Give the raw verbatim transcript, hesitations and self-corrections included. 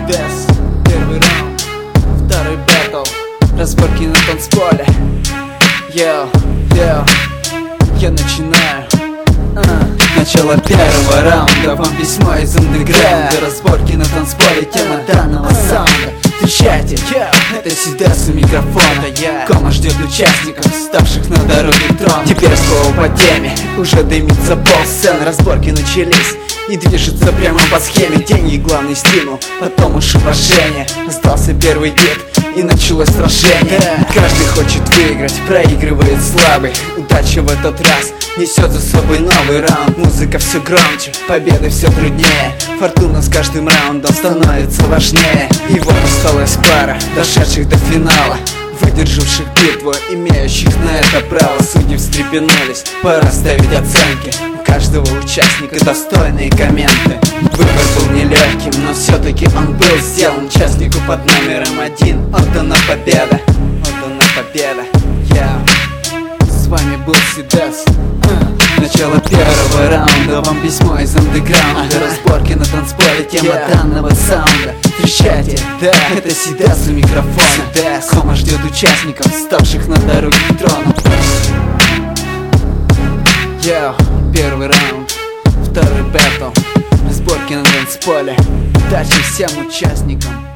Сидес, первый раунд, второй бэтл, разборки на танцполе. Йоу, йоу, я начинаю. uh. Начало первого раунда, вам письмо из андеграунда. Разборки на танцполе, тема данного саунда. Встречайте, это Сидес у микрофона. Кома ждет участников, ставших на дороге трона. Теперь слово по теме, уже дымится полсцены. Разборки начались и движется прямо по схеме. Деньги главный стимул, потом уж уважение. Остался первый бит и началось сражение. Каждый хочет выиграть, проигрывает слабый. Удача в этот раз несет за собой новый раунд. Музыка все громче, победы все труднее. Фортуна с каждым раундом становится важнее. И вот осталась пара, дошедших до финала, выдержавших битву, имеющих на это право. Судьи встрепенулись, пора ставить оценки. У каждого участника достойные комменты. Выбор был нелегким, но все-таки он был сделан. Участнику под номером один отдана победа. Отдана победа. Я с вами был Сидес. Начало первого раунда, вам письмо из андеграунда. Разборки на танцполе, тема данного саунда. Встречайте, да, это Сидес у микрофона. Кома ждет участников, ставших на дороге к трону. Йоу, первый раунд, второй бэтл, разборки на танцполе. Удачи всем участникам.